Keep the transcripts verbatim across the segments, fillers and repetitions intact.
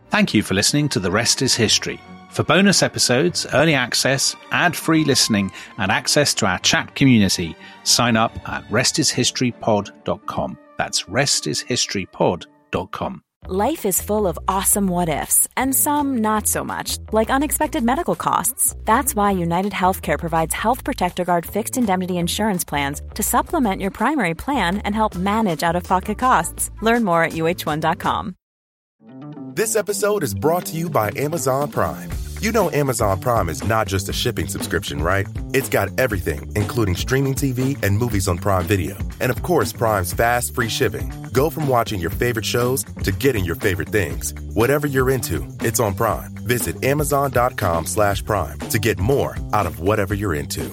Thank you for listening to The Rest is History. For bonus episodes, early access, ad-free listening, and access to our chat community, sign up at rest is history pod dot com. That's rest is history pod dot com. Life is full of awesome what-ifs, and some not so much, like unexpected medical costs. That's why United Healthcare provides Health Protector Guard fixed indemnity insurance plans to supplement your primary plan and help manage out-of-pocket costs. Learn more at U H one dot com. This episode is brought to you by Amazon Prime. You know Amazon Prime is not just a shipping subscription, right? It's got everything, including streaming T V and movies on Prime Video. And of course, Prime's fast, free shipping. Go from watching your favorite shows to getting your favorite things. Whatever you're into, it's on Prime. Visit amazon.com slash prime to get more out of whatever you're into.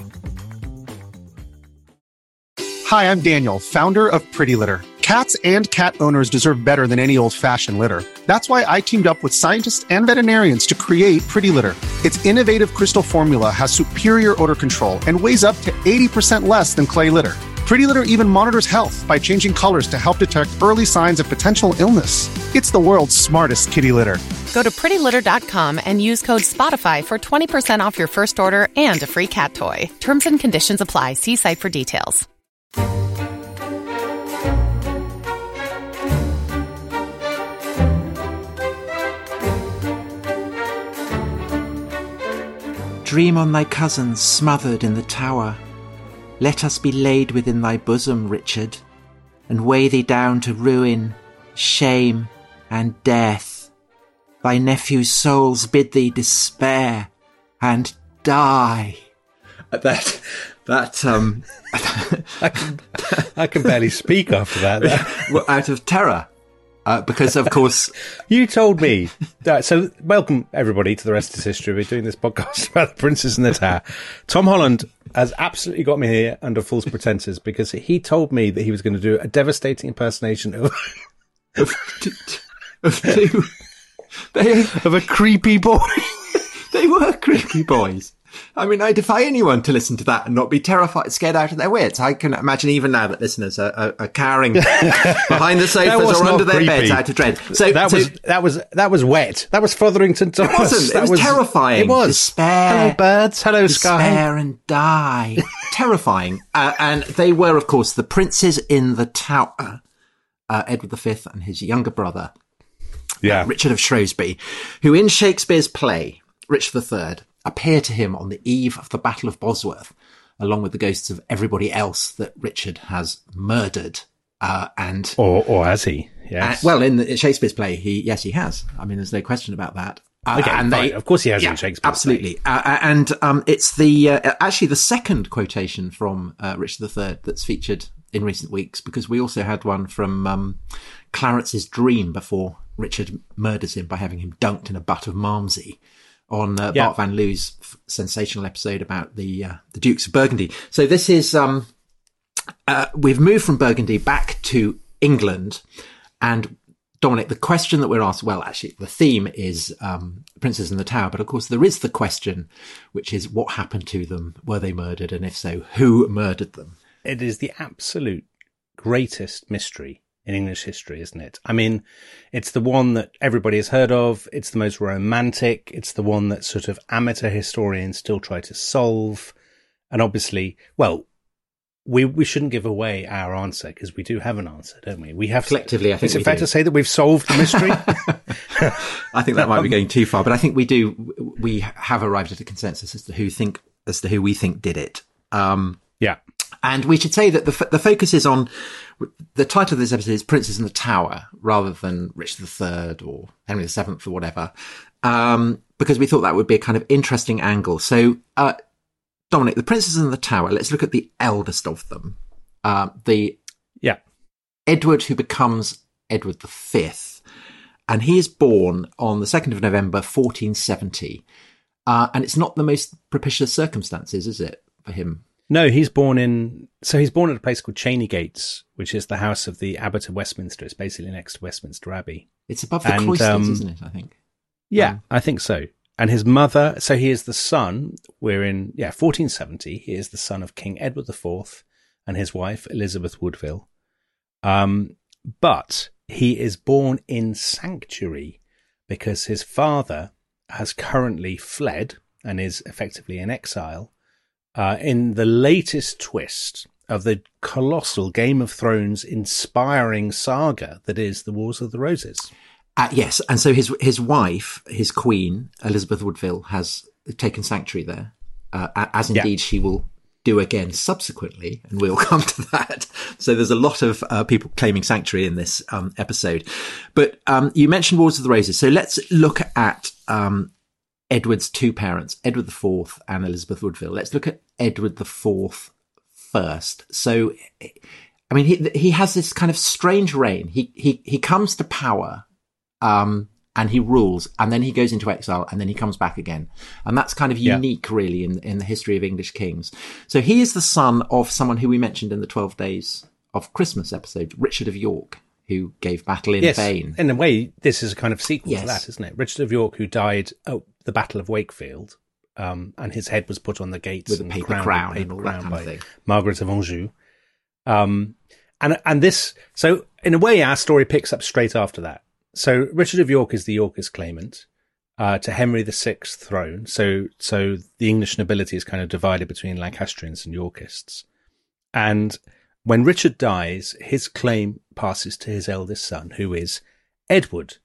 Hi, I'm Daniel, founder of Pretty Litter. Cats and cat owners deserve better than any old-fashioned litter. That's why I teamed up with scientists and veterinarians to create Pretty Litter. Its innovative crystal formula has superior odor control and weighs up to eighty percent less than clay litter. Pretty Litter even monitors health by changing colors to help detect early signs of potential illness. It's the world's smartest kitty litter. Go to pretty litter dot com and use code SPOTIFY for twenty percent off your first order and a free cat toy. Terms and conditions apply. See site for details. Dream on thy cousins smothered in the tower. Let us be laid within thy bosom, Richard, and weigh thee down to ruin, shame, and death. Thy nephew's souls bid thee despair and die. That, that, um... I can, I can barely speak after that. Well, out of terror. Uh, because, of course... You told me. Uh, so, welcome, everybody, to The Rest is History. We're doing this podcast about The Princess and the Tower. Tom Holland has absolutely got me here under false pretenses because he told me that he was going to do a devastating impersonation of... of, of two... They, of a creepy boy. They were creepy boys. I mean, I defy anyone to listen to that and not be terrified, scared out of their wits. I can imagine even now that listeners are, are, are cowering behind the sofas or under their creepy. beds out of dread. So that so, was that was that was wet. That was Fotherington Thomas. It wasn't. That it was, was terrifying. It was. Despair. Hello, birds. Hello, despair sky. Despair and die. Terrifying. Uh, and they were, of course, the princes in the Tower. Uh, Edward the Fifth and his younger brother, yeah, uh, Richard of Shrewsbury, who in Shakespeare's play, Richard the Third, appear to him on the eve of the Battle of Bosworth, along with the ghosts of everybody else that Richard has murdered. Uh, and or, or has he? Yes. Uh, well, in the, Shakespeare's play, he yes, he has. I mean, there's no question about that. Uh, okay, and they, of course he has yeah, in Shakespeare's absolutely. play. Uh, and um, it's the uh, actually the second quotation from uh, Richard the Third that's featured in recent weeks, because we also had one from um, Clarence's Dream before Richard murders him by having him dunked in a butt of Malmsey, on uh, yeah. Bart Van Loo's f- sensational episode about the uh, the Dukes of Burgundy. So this is, um, uh, we've moved from Burgundy back to England. And Dominic, the question that we're asked, well, actually, the theme is um, Princes in the Tower. But of course, there is the question, which is what happened to them? Were they murdered? And if so, who murdered them? It is the absolute greatest mystery in English history, isn't it? I mean, it's the one that everybody has heard of. It's the most romantic. It's the one that sort of amateur historians still try to solve. And obviously, well, we we shouldn't give away our answer because we do have an answer, don't we? We have collectively. I think is it we fair do. to say that we've solved the mystery? I think that might be going too far, but I think we do. We have arrived at a consensus as to who think as to who we think did it. Um, yeah. And we should say that the the focus is on, the title of this episode is Princes in the Tower rather than Richard the Third or Henry the Seventh or whatever, um, because we thought that would be a kind of interesting angle. So, uh, Dominic, the Princes in the Tower, let's look at the eldest of them. Uh, the yeah, Edward, who becomes Edward the Fifth, and he is born on the second of November, fourteen seventy. Uh, and it's not the most propitious circumstances, is it, for him? No, he's born in, so he's born at a place called Cheney Gates, which is the house of the Abbot of Westminster. It's basically next to Westminster Abbey. It's above the and, cloisters, um, isn't it, I think? Yeah, um, I think so. And his mother, so he is the son, we're in, yeah, fourteen seventy. He is the son of King Edward the Fourth and his wife, Elizabeth Woodville. Um, but he is born in sanctuary because his father has currently fled and is effectively in exile uh, in the latest twist of the colossal Game of Thrones inspiring saga that is The Wars of the Roses. Uh, yes, and so his his wife, his queen, Elizabeth Woodville, has taken sanctuary there, uh, as indeed yeah. she will do again subsequently, and we'll come to that. So there's a lot of uh, people claiming sanctuary in this um, episode. But um, you mentioned Wars of the Roses, so let's look at um, Edward's two parents, Edward the Fourth and Elizabeth Woodville. Let's look at Edward the Fourth first. So, I mean, he he has this kind of strange reign. He he he comes to power. Um, and he rules, and then he goes into exile, and then he comes back again. And that's kind of unique, yeah. really, in, in the history of English kings. So he is the son of someone who we mentioned in the twelve Days of Christmas episode, Richard of York, who gave battle in yes. vain. In a way, this is a kind of sequel yes. to that, isn't it? Richard of York, who died at the Battle of Wakefield, um, and his head was put on the gates with and a paper crowned, crown paper and all crown that kind by of thing. Margaret of Anjou. Um, and, and this, so in a way, our story picks up straight after that. So Richard of York is the Yorkist claimant uh, to Henry the Sixth throne. So so the English nobility is kind of divided between Lancastrians and Yorkists. And when Richard dies, his claim passes to his eldest son, who is Edward,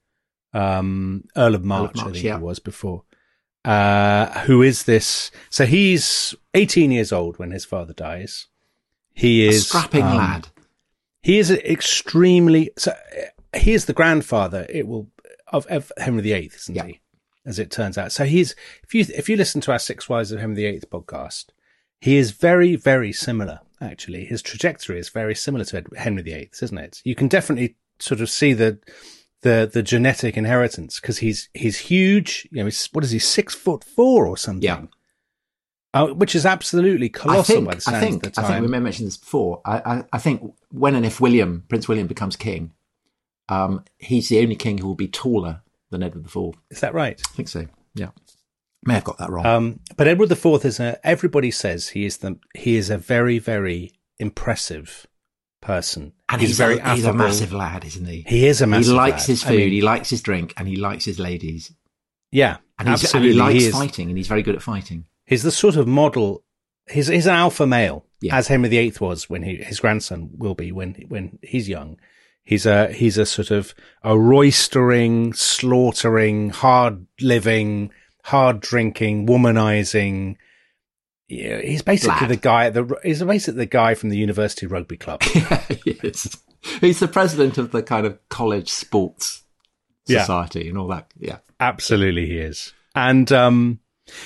um, Earl of March, Earl of March I think yeah. he was before, uh, who is this. So he's eighteen years old when his father dies. He is a strapping um, lad. He is extremely... So, he is the grandfather, it will, of, of Henry the Eighth, isn't yeah. he? As it turns out. So he's, if you, if you listen to our Six Wives of Henry the Eighth podcast, he is very, very similar, actually. His trajectory is very similar to Henry the Eighth, isn't it? You can definitely sort of see the, the, the genetic inheritance, because he's, he's huge. You know, he's, what is he, six foot four or something? Yeah. Uh, which is absolutely colossal I think, by the sounds I think, of the time. I think we may have mentioned this before. I, I, I think when and if William, Prince William becomes king, Um, he's the only king who will be taller than Edward the Fourth. Is that right? I think so. Yeah, may have got that wrong. Um, but Edward the Fourth is a. Everybody says he is the. He is a very, very impressive person, and he's, he's very. A, he's a massive lad, isn't he? He is a massive. He likes lad. his food. I mean, he likes his drink, and he likes his ladies. Yeah, and, he's, absolutely. and he likes he is, fighting, and he's very good at fighting. He's the sort of model. He's he's an alpha male, yeah. as Henry the Eighth was when he his grandson will be when when he's young. He's a he's a sort of a roistering, slaughtering, hard living, hard drinking, womanizing. Yeah, he's basically Lad. the guy. The he's basically the guy from the University Rugby Club. Yeah, he is. He's the president of the kind of college sports society yeah. and all that. Yeah, absolutely, he is. And um,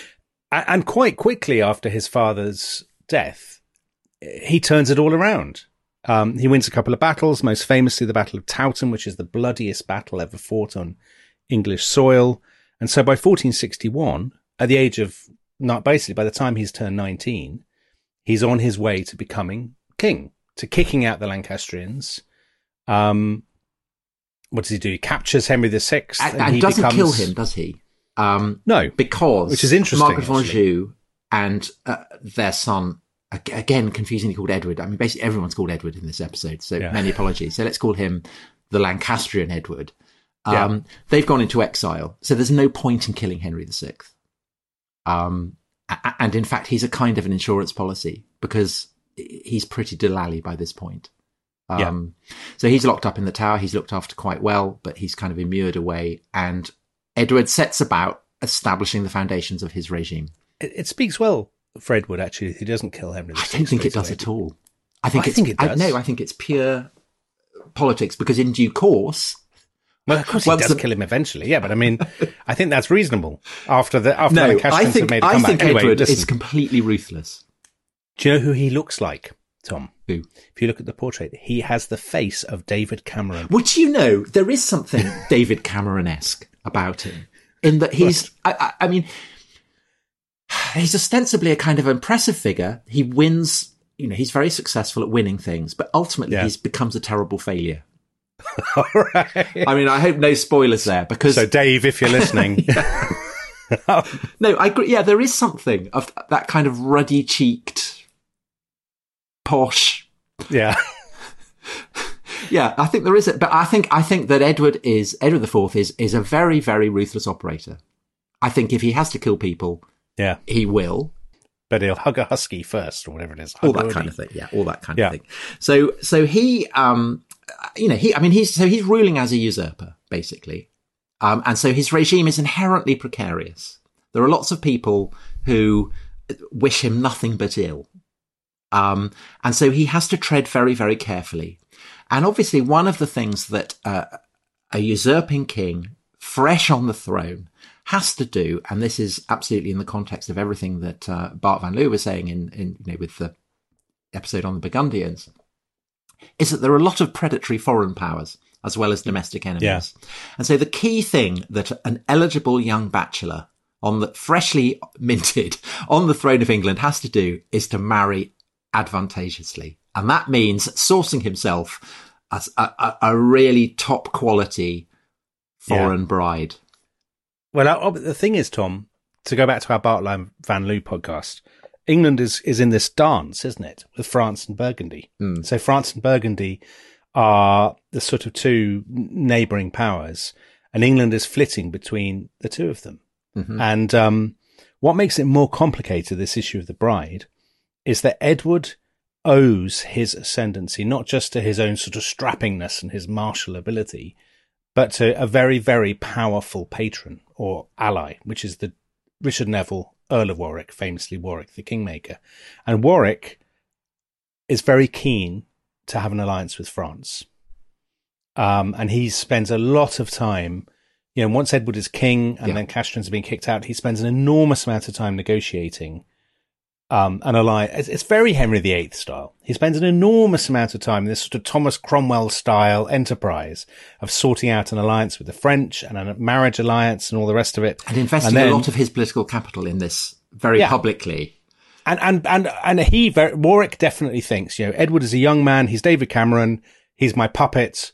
and quite quickly after his father's death, he turns it all around. Um, he wins a couple of battles, most famously the Battle of Towton, which is the bloodiest battle ever fought on English soil. And so by fourteen sixty-one, at the age of, not basically by the time he's turned nineteen, he's on his way to becoming king, to kicking out the Lancastrians. Um, what does he do? He captures Henry the Sixth. And, and, and he doesn't becomes... kill him, does he? Um, no. Because which is interesting, Margaret of Anjou and uh, their son, again, confusingly called Edward. I mean, basically everyone's called Edward in this episode, so yeah. many apologies. So let's call him the Lancastrian Edward. Um, yeah. They've gone into exile, so there's no point in killing Henry the Sixth. Um, and in fact, he's a kind of an insurance policy because he's pretty dollally by this point. Um, yeah. So he's locked up in the tower. He's looked after quite well, but he's kind of immured away. And Edward sets about establishing the foundations of his regime. It, it speaks well for Edward, actually. He doesn't kill Henry the Sixth. I don't think it does at all. I think, I it's, think it does. I, no, I think it's pure politics because in due course... Well, of course he does the, kill him eventually, yeah, but I mean, I think that's reasonable after the after no, the Lancastrians have made a comeback. I think anyway, Edward listen, is completely ruthless. Do you know who he looks like, Tom? Who? If you look at the portrait, he has the face of David Cameron. Would you know, there is something David Cameron-esque about him, in that he's, I, I, I mean, he's ostensibly a kind of impressive figure. He wins, you know, he's very successful at winning things, but ultimately yeah. he becomes a terrible failure. All right. I mean, I hope no spoilers there because. So, Dave, if you're listening. No, I agree. Yeah, there is something of that kind of ruddy cheeked, posh. Yeah. Yeah, I think there is it, but I think I think that Edward is Edward the Fourth is is a very very ruthless operator. I think if he has to kill people, yeah, he will. But he'll hug a husky first, or whatever it is. All that kind of thing. Yeah, all that kind yeah. of thing. So so he, um, you know, he. I mean, he's so he's ruling as a usurper basically, um, and so his regime is inherently precarious. There are lots of people who wish him nothing but ill. Um, and so he has to tread very, very carefully. And obviously one of the things that uh, a usurping king, fresh on the throne, has to do, and this is absolutely in the context of everything that uh, Bart van Loo was saying in, in you know, with the episode on the Burgundians, is that there are a lot of predatory foreign powers as well as domestic enemies. Yeah. And so the key thing that an eligible young bachelor on the freshly minted on the throne of England has to do is to marry advantageously. And that means sourcing himself as a, a, a really top quality foreign yeah. bride. Well, uh, the thing is, Tom, to go back to our Bart van Loo podcast, England is, is in this dance, isn't it, with France and Burgundy. Mm. So France and Burgundy are the sort of two neighbouring powers, and England is flitting between the two of them. Mm-hmm. And um, what makes it more complicated, this issue of the bride, is that Edward owes his ascendancy not just to his own sort of strappingness and his martial ability, but to a very, very powerful patron or ally, which is the Richard Neville, Earl of Warwick, famously Warwick the Kingmaker. And Warwick is very keen to have an alliance with France. Um, and he spends a lot of time, you know, once Edward is king and yeah. then Catherine's been kicked out, he spends an enormous amount of time negotiating um, an alliance. It's, it's very Henry the Eighth style. He spends an enormous amount of time in this sort of Thomas Cromwell style enterprise of sorting out an alliance with the French and a marriage alliance and all the rest of it. And investing and then, a lot of his political capital in this very yeah. publicly. And, and, and, and he, very, Warwick definitely thinks, you know, Edward is a young man. He's David Cameron. He's my puppet.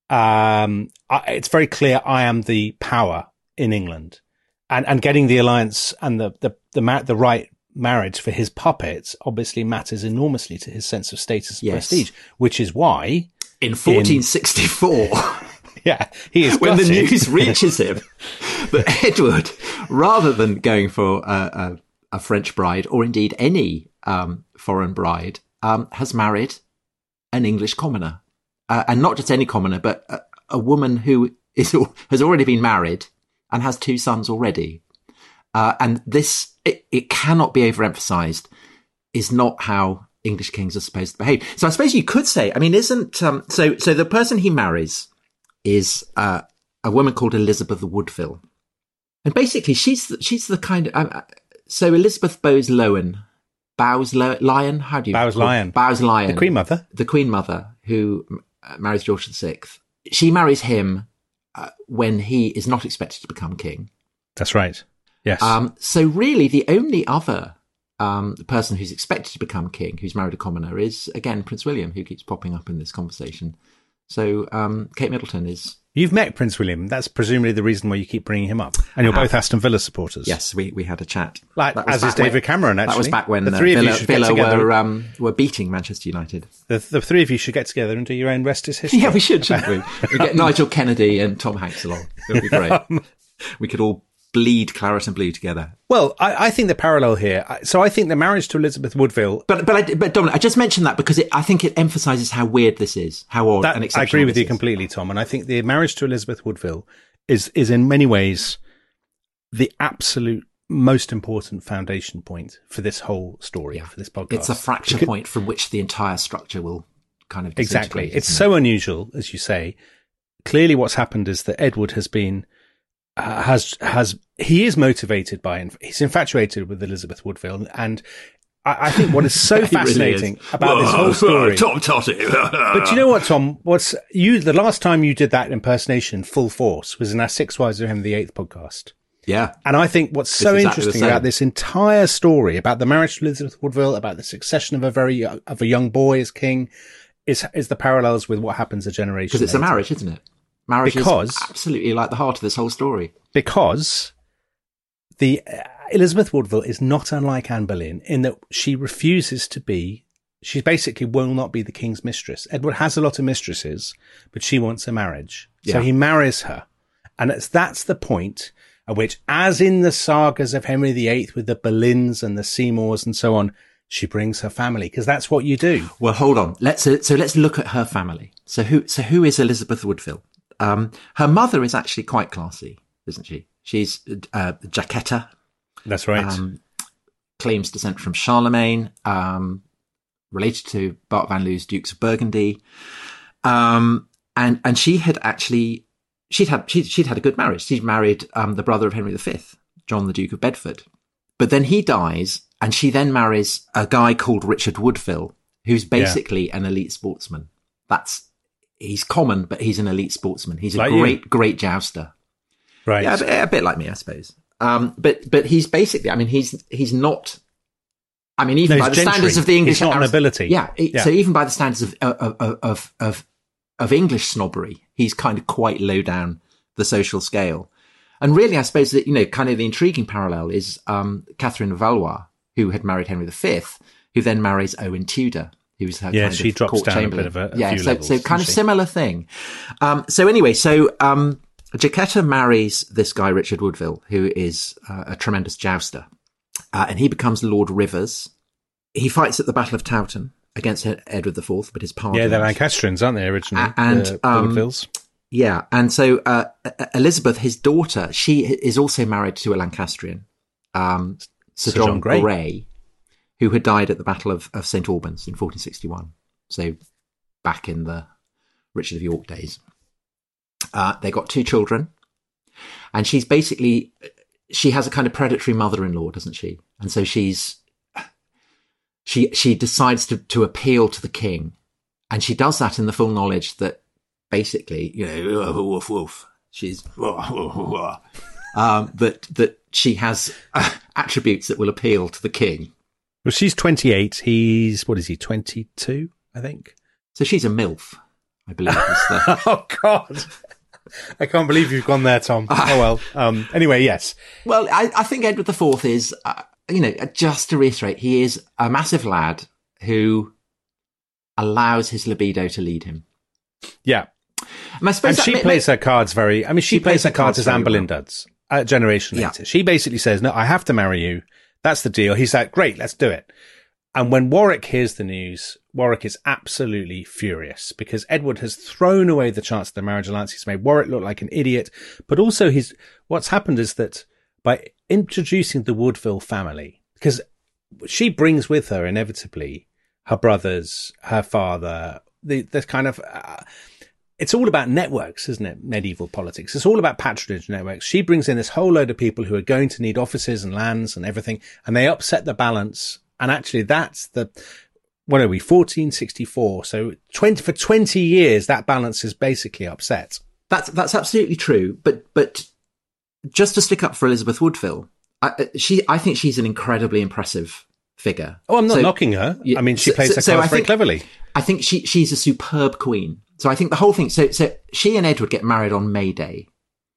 Um, I, it's very clear I am the power in England, and, and getting the alliance and the, the, the, ma- the right marriage for his puppets obviously matters enormously to his sense of status and yes. prestige, which is why in fourteen sixty-four, in, yeah, he is when gutted. the news reaches him that Edward, rather than going for a, a, a French bride or indeed any, um, foreign bride, um, has married an English commoner. Uh, and not just any commoner, but a, a woman who is has already been married and has two sons already. Uh, and this, it, it cannot be overemphasized, is not how English kings are supposed to behave. So I suppose you could say, I mean, isn't, um, so, so the person he marries is, uh, a woman called Elizabeth Woodville. And basically she's, the, she's the kind of, uh, so Elizabeth Bowes Lyon, Bowes Lyon, how do you? Bowes Lyon. Bowes Lyon. The Queen Mother. The Queen Mother, who marries George the Sixth. She marries him uh, when he is not expected to become king. That's right. Yes. Um, so really the only other um, person who's expected to become king, who's married a commoner, is, again, Prince William, who keeps popping up in this conversation. So um, Kate Middleton is... You've met Prince William. That's presumably the reason why you keep bringing him up. And you're both Aston Villa supporters. Yes, we, we had a chat. Like, as is David when, Cameron, actually. That was back when the three uh, of Villa, you should Villa get together. Were, um, were beating Manchester United. The, the three of you should get together and do your own Rest is History. Yeah, we should, shouldn't we? We get Nigel Kennedy and Tom Hanks along. It would be great. um, we could all bleed claret and blue together. Well, I, I think the parallel here. So I think the marriage to Elizabeth Woodville. But but I, but Dominic, I just mentioned that because it, I think it emphasises how weird this is, how odd that, and exceptional. I agree with this you is. completely, Tom. And I think the marriage to Elizabeth Woodville is is in many ways the absolute most important foundation point for this whole story, yeah. for this podcast. It's a fracture because, point from which the entire structure will kind of exactly. It's it? so unusual, as you say. Clearly, what's happened is that Edward has been. Uh, has has he is motivated by he's infatuated with Elizabeth Woodville, and I, I think what is so fascinating really is. about Whoa, this whole story. Tom Totty. But do you know what, Tom? What's you? The last time you did that impersonation full force was in our Six Wives of Henry the Eighth podcast. Yeah, and I think what's so exactly interesting about this entire story, about the marriage to Elizabeth Woodville, about the succession of a very of a young boy as king, is is the parallels with what happens a generation because it's later. a marriage, isn't it? Marriage because, is absolutely like the heart of this whole story. Because the uh, Elizabeth Woodville is not unlike Anne Boleyn in that she refuses to be, she basically will not be the king's mistress. Edward has a lot of mistresses, but she wants a marriage. Yeah. So he marries her. And it's, that's the point at which, as in the sagas of Henry the Eighth with the Boleyns and the Seymours and so on, she brings her family, because that's what you do. Well, hold on. Let's uh, so let's look at her family. So who so who is Elizabeth Woodville? Um, her mother is actually quite classy, isn't she? She's uh, Jacquetta. That's right. Um, claims descent from Charlemagne, um, related to Bart van Loo's Dukes of Burgundy, um, and and she had actually she'd had she'd, she'd had a good marriage. She'd married um, the brother of Henry the Fifth, John the Duke of Bedford, but then he dies, and she then marries a guy called Richard Woodville, who's basically yeah. an elite sportsman. That's he's common, but he's an elite sportsman. He's a like great you. great jouster. Right. Yeah, a, a bit like me, I suppose. Um, but but he's basically, I mean, he's he's not. I mean, even no, by the gentry. standards of the English, it's not nobility. Yeah, yeah. So even by the standards of of, of of of English snobbery, he's kind of quite low down the social scale. And really, I suppose that, you know, kind of the intriguing parallel is um, Catherine of Valois, who had married Henry the Fifth, who then marries Owen Tudor, who's her yeah, kind she of drops court down chamberlain. a bit of a, a yeah, few so levels, so kind of she? similar thing. Um, so anyway, so. Um, Jacquetta marries this guy, Richard Woodville, who is uh, a tremendous jouster. Uh, and he becomes Lord Rivers. He fights at the Battle of Towton against Edward the Fourth, but his pardon. Yeah, they're Lancastrians, aren't they, originally? Uh, and, the, um, the Woodvilles. Yeah. And so uh, Elizabeth, his daughter, she is also married to a Lancastrian, um, Sir, Sir John, John Grey. Grey, who had died at the Battle of, of Saint Albans in fourteen sixty-one. So back in the Richard of York days. Uh, they got two children, and she's basically, she has a kind of predatory mother-in-law, doesn't she? And so she's, she, she decides to, to appeal to the king, and she does that in the full knowledge that basically, you know, woof, woof, she's, um, that, that she has uh, attributes that will appeal to the king. Well, she's twenty-eight. He's, what is he, twenty-two, I think? So she's a MILF, I believe. Is the... Oh, God. I can't believe you've gone there, Tom. Oh, well. Um, anyway, yes. Well, I, I think Edward the Fourth is, uh, you know, just to reiterate, he is a massive lad who allows his libido to lead him. Yeah. And, I suppose and she may, plays may, her cards very, I mean, she, she plays, plays her cards, cards as Anne Boleyn well. does, a generation later. Yeah. She basically says, no, I have to marry you. That's the deal. He's like, great, let's do it. And when Warwick hears the news, Warwick is absolutely furious because Edward has thrown away the chance of the marriage alliance. He's made Warwick look like an idiot. But also he's, what's happened is that by introducing the Woodville family, because she brings with her inevitably her brothers, her father, the, the kind of, uh, it's all about networks, isn't it? Medieval politics. It's all about patronage networks. She brings in this whole load of people who are going to need offices and lands and everything, and they upset the balance. And actually, that's the, what are we, fourteen sixty-four. So twenty, for twenty years, that balance is basically upset. That's, that's absolutely true. But, but just to stick up for Elizabeth Woodville, I, she, I think she's an incredibly impressive figure. Oh, I'm not so, knocking her. I mean, she plays so, her so cards I very think, cleverly. I think she, she's a superb queen. So I think the whole thing, so, so she and Edward get married on May Day,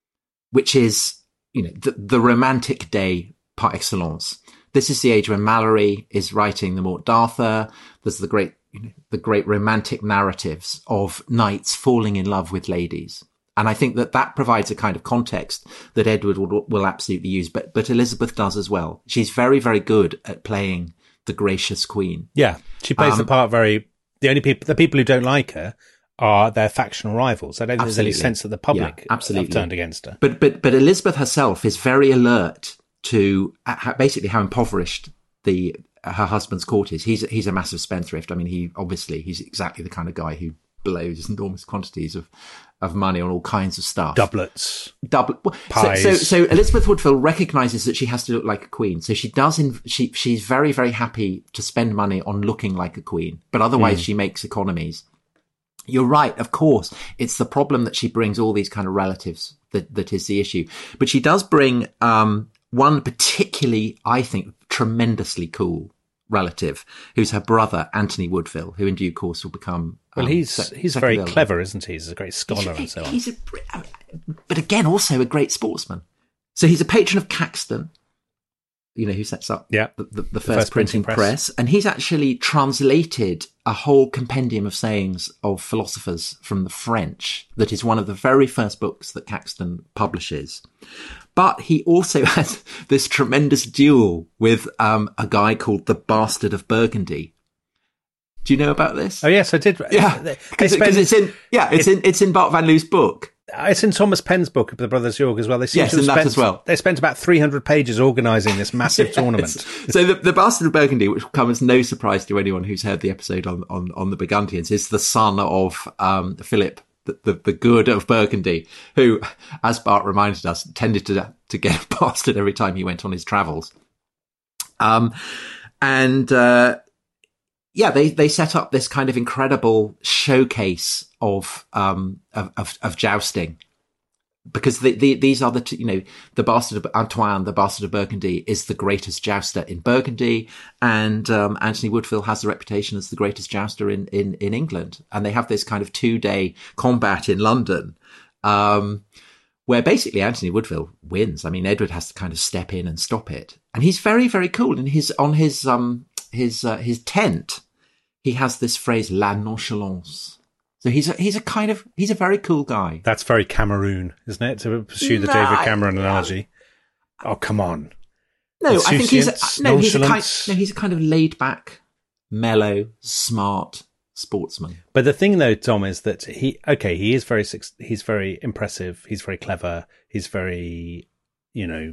which is, you know, the, the romantic day par excellence. This is the age when Malory is writing the Morte d'Arthur. There's the great, you know, the great romantic narratives of knights falling in love with ladies. And I think that that provides a kind of context that Edward will, will absolutely use, but, but Elizabeth does as well. She's very, very good at playing the gracious queen. Yeah. She plays um, the part very, the only people, the people who don't like her are their factional rivals. I don't think there's any sense that the public yeah, absolutely. have turned against her. But, but, but Elizabeth herself is very alert to uh, basically how impoverished the uh, her husband's court is. He's he's a massive spendthrift. I mean, he obviously he's exactly the kind of guy who blows enormous quantities of of money on all kinds of stuff. Doublets, double pies. So, so so Elizabeth Woodville recognises that she has to look like a queen. So she does. In, she she's very very happy to spend money on looking like a queen, but otherwise mm. she makes economies. You're right, of course. It's the problem that she brings all these kind of relatives that that is the issue. But she does bring um one particularly, I think, tremendously cool relative, who's her brother, Anthony Woodville, who in due course will become... Well, um, he's sec- he's very clever, isn't he? He's a great scholar he's, and so on. He's a, but again, also a great sportsman. So he's a patron of Caxton. you know, who sets up yeah. the, the, the, the first, first printing, printing press. press. And he's actually translated a whole compendium of sayings of philosophers from the French. That is one of the very first books that Caxton publishes. But he also has this tremendous duel with um, a guy called the Bastard of Burgundy. Do you know about this? Oh yes, I did. Yeah, because it's in yeah, it's it, in it's in Bart van Loo's book. It's in Thomas Penn's book of the Brothers York as well. They seem yes, to have in spent, that as well. They spent about three hundred pages organising this massive yes. tournament. So the, the Bastard of Burgundy, which will come as no surprise to anyone who's heard the episode on on, on the Burgundians, is the son of um, Philip, the, the the good of Burgundy, who, as Bart reminded us, tended to to get a bastard every time he went on his travels. Um, and. Uh, Yeah, they, they set up this kind of incredible showcase of um of of, of jousting, because the, the these are the two, you know, the Bastard of Antoine, the Bastard of Burgundy, is the greatest jouster in Burgundy, and um, Anthony Woodville has the reputation as the greatest jouster in in in England, and they have this kind of two day combat in London, um, where basically Anthony Woodville wins. I mean, Edward has to kind of step in and stop it, and he's very very cool. And his on his um. his uh, his tent, he has this phrase "la nonchalance." So he's a, he's a kind of he's a very cool guy. That's very Cameroon, isn't it? To pursue the nah, David Cameron analogy. Oh come on! No, I think he's a, no he's a kind no he's a kind of laid back, mellow, smart sportsman. But the thing though, Tom, is that he okay he is very he's very impressive. He's very clever. He's very you know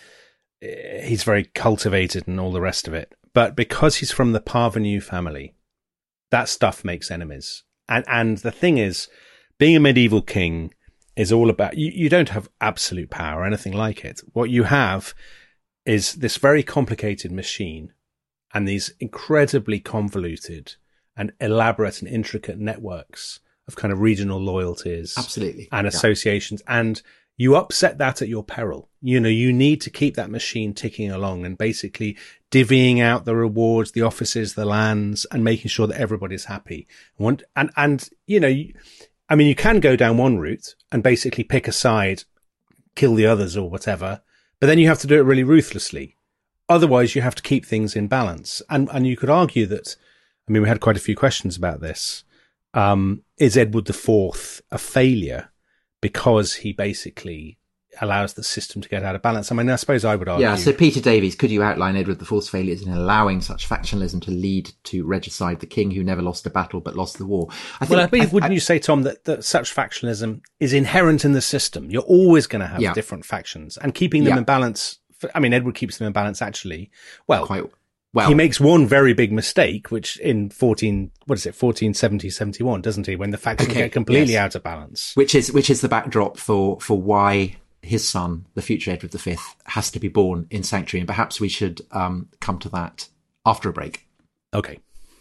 he's very cultivated and all the rest of it. But because he's from the parvenu family, that stuff makes enemies. And and the thing is, being a medieval king is all about, you, you don't have absolute power or anything like it. What you have is this very complicated machine and these incredibly convoluted and elaborate and intricate networks of kind of regional loyalties. Absolutely. And associations. Yeah. And you upset that at your peril. You know, you need to keep that machine ticking along and basically divvying out the rewards, the offices, the lands, and making sure that everybody's happy. And, and, and you know, I mean, you can go down one route and basically pick a side, kill the others or whatever, but then you have to do it really ruthlessly. Otherwise, you have to keep things in balance. And, and you could argue that, I mean, we had quite a few questions about this. Um, is Edward the Fourth a failure because he basically allows the system to get out of balance? I mean, I suppose I would argue. Yeah, so Peter Davies, could you outline Edward the Fourth's failures in allowing such factionalism to lead to regicide, the king who never lost a battle but lost the war? I think, well, I believe, I, wouldn't I, you say, Tom, that, that such factionalism is inherent in the system? You're always going to have yeah. different factions, and keeping them yeah. in balance. I mean, Edward keeps them in balance, actually. Well, Quite well. He makes one very big mistake, which in fourteen, what is it, fourteen seventy, seventy-one, doesn't he? When the factions okay, get completely yes. out of balance. Which is, which is the backdrop for, for why his son, the future Edward the Fifth, has to be born in Sanctuary. And perhaps we should um, come to that after a break. Okay.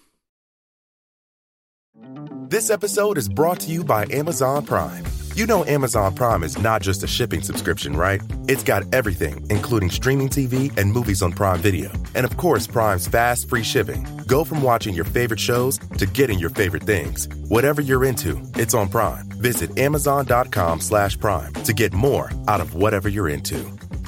This episode is brought to you by Amazon Prime. You know Amazon Prime is not just a shipping subscription, right? It's got everything, including streaming T V and movies on Prime Video. And of course, Prime's fast, free shipping. Go from watching your favorite shows to getting your favorite things. Whatever you're into, it's on Prime. Visit amazon.com slash prime to get more out of whatever you're into.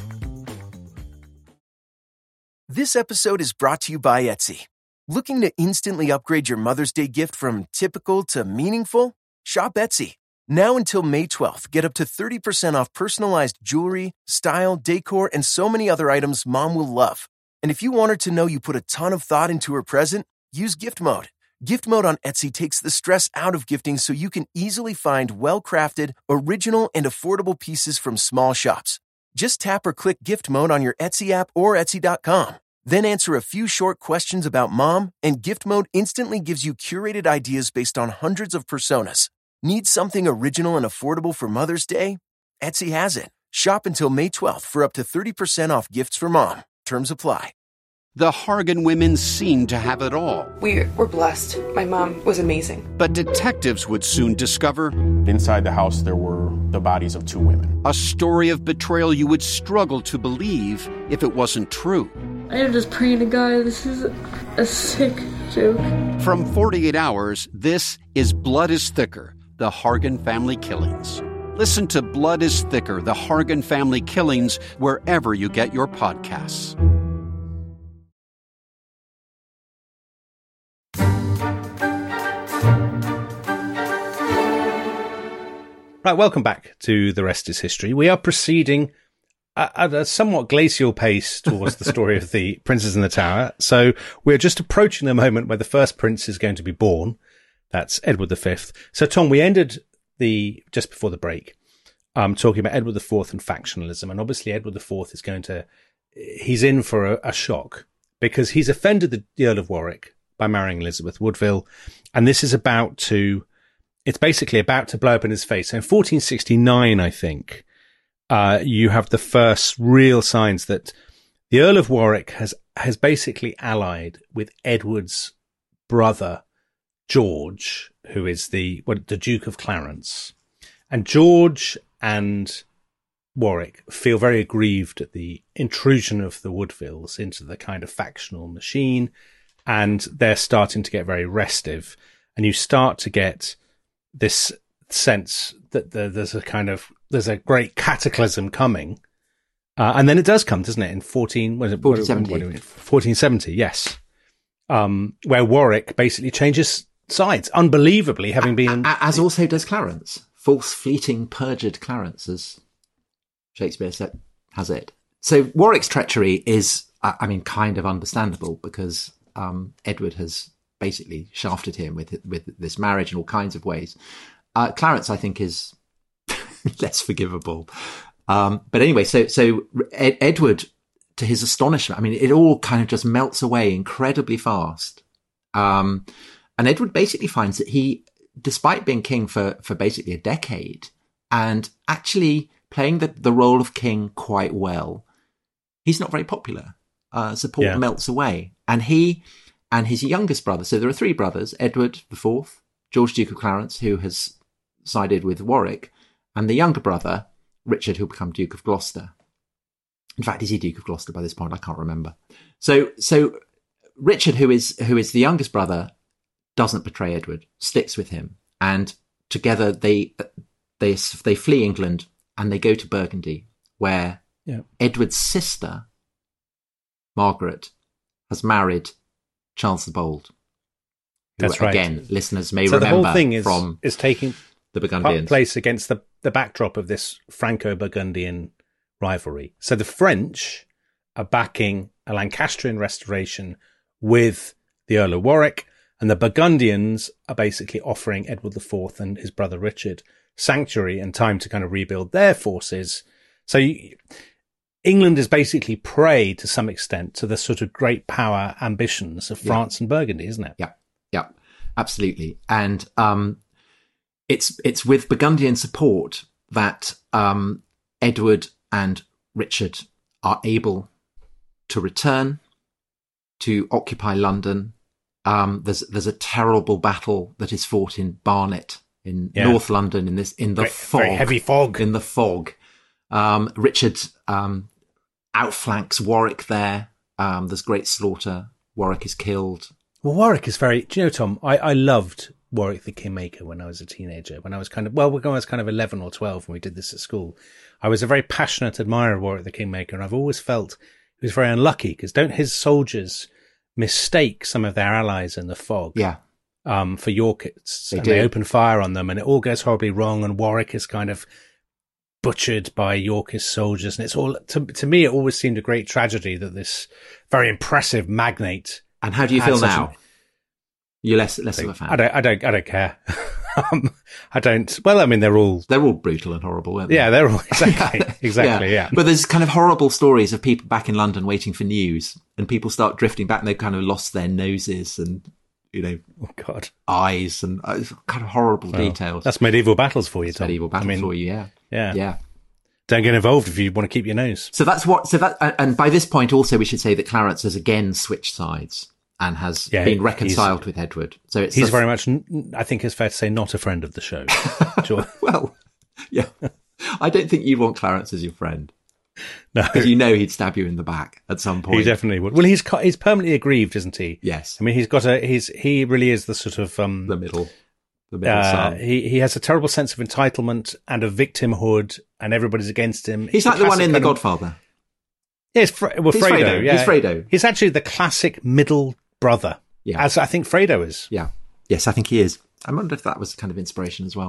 This episode is brought to you by Etsy. Looking to instantly upgrade your Mother's Day gift from typical to meaningful? Shop Etsy. Now until May twelfth, get up to thirty percent off personalized jewelry, style, decor, and so many other items Mom will love. And if you want her to know you put a ton of thought into her present, use Gift Mode. Gift Mode on Etsy takes the stress out of gifting so you can easily find well-crafted, original, and affordable pieces from small shops. Just tap or click Gift Mode on your Etsy app or Etsy dot com. Then answer a few short questions about Mom, and Gift Mode instantly gives you curated ideas based on hundreds of personas. Need something original and affordable for Mother's Day? Etsy has it. Shop until May twelfth for up to thirty percent off gifts for Mom. Terms apply. The Hargan women seemed to have it all. We were blessed. My mom was amazing. But detectives would soon discover... inside the house, there were the bodies of two women. A story of betrayal you would struggle to believe if it wasn't true. I am just praying to God, this is a sick joke. From forty-eight hours, this is Blood is Thicker, the Hargan Family Killings. Listen to Blood is Thicker, the Hargan Family Killings, wherever you get your podcasts. Right, welcome back to The Rest is History. We are proceeding at, at a somewhat glacial pace towards the story of the Princes in the Tower. So we're just approaching the moment where the first prince is going to be born. That's Edward the Fifth. So, Tom, we ended the just before the break um, talking about Edward the Fourth and factionalism. And obviously Edward the Fourth is going to... He's in for a, a shock because he's offended the, the Earl of Warwick by marrying Elizabeth Woodville. And this is about to... It's basically about to blow up in his face. So in fourteen sixty-nine, I think, uh, you have the first real signs that the Earl of Warwick has, has basically allied with Edward's brother, George, who is the, what, the Duke of Clarence. And George and Warwick feel very aggrieved at the intrusion of the Woodvilles into the kind of factional machine. And they're starting to get very restive. And you start to get this sense that the, there's a kind of, there's a great cataclysm coming. Uh, and then it does come, doesn't it? In fourteen, what is it? fourteen seventy. fourteen seventy, yes. Um, where Warwick basically changes sides, unbelievably, having been... As also does Clarence. False, fleeting, perjured Clarence, as Shakespeare said, has it. So Warwick's treachery is, I mean, kind of understandable because um, Edward has basically shafted him with with this marriage in all kinds of ways. Uh, Clarence, I think, is less forgivable. Um, but anyway, so so Ed- Edward, to his astonishment, I mean, it all kind of just melts away incredibly fast. Um, and Edward basically finds that he, despite being king for, for basically a decade and actually playing the, the role of king quite well, he's not very popular. Uh, support yeah. melts away. And he... And his youngest brother, so there are three brothers, Edward the Fourth, George Duke of Clarence, who has sided with Warwick, and the younger brother, Richard, who'll become Duke of Gloucester. In fact, is he Duke of Gloucester by this point? I can't remember. So, so Richard, who is who is the youngest brother, doesn't betray Edward, sticks with him, and together they they they flee England and they go to Burgundy, where yeah. Edward's sister, Margaret, has married Charles the Bold. That's who, right. Again, listeners may so remember the whole thing is, from is taking the Burgundians. place against the, the backdrop of this Franco-Burgundian rivalry. So the French are backing a Lancastrian restoration with the Earl of Warwick, and the Burgundians are basically offering Edward the Fourth and his brother Richard sanctuary and time to kind of rebuild their forces. So you, England is basically prey to some extent to the sort of great power ambitions of France yeah. and Burgundy, isn't it? Yeah, yeah, absolutely. And um, it's it's with Burgundian support that um, Edward and Richard are able to return to occupy London. Um, there's there's a terrible battle that is fought in Barnet in yeah. North London in this in the very, fog, very heavy fog in the fog. Um, Richard um, outflanks Warwick there. Um, there's great slaughter. Warwick is killed. Well, Warwick is very. Do you know, Tom? I, I loved Warwick the Kingmaker when I was a teenager. When I was kind of well, when I was kind of eleven or twelve when we did this at school, I was a very passionate admirer of Warwick the Kingmaker, and I've always felt he was very unlucky because don't his soldiers mistake some of their allies in the fog? Yeah. Um, for Yorkists, they and do. They open fire on them, and it all goes horribly wrong. And Warwick is kind of butchered by Yorkist soldiers, and it's all to to me. It always seemed a great tragedy that this very impressive magnate. And how do you feel now? A, You're less less I, of a fan. I don't. I don't. I don't care. um, I don't. Well, I mean, they're all they're all brutal and horrible, aren't they? Yeah, they're all exactly exactly. yeah. yeah, but there's kind of horrible stories of people back in London waiting for news, and people start drifting back, and they've kind of lost their noses and. You know, oh God, eyes and uh, kind of horrible well, details. That's medieval battles for you, that's Tom. Medieval battles I mean, for you, yeah, yeah, yeah. Don't get involved if you want to keep your nose. So that's what. So that, and by this point, also, we should say that Clarence has again switched sides and has yeah, been reconciled with Edward. So it's he's a, very much. I think it's fair to say not a friend of the show. Sure. Well, yeah, I don't think you'd want Clarence as your friend. No, because you know he'd stab you in the back at some point. He definitely would. Well, he's he's permanently aggrieved, isn't he? Yes. I mean, he's got a he's he really is the sort of um the middle, the middle uh, son. He he has a terrible sense of entitlement and of victimhood, and everybody's against him. He's, he's like the one in The Godfather. Of, yes, Fre- well, he's Fredo. Fredo. Yeah, he's Fredo. He's actually the classic middle brother. Yeah, as I think Fredo is. Yeah. Yes, I think he is. I wonder if that was kind of inspiration as well.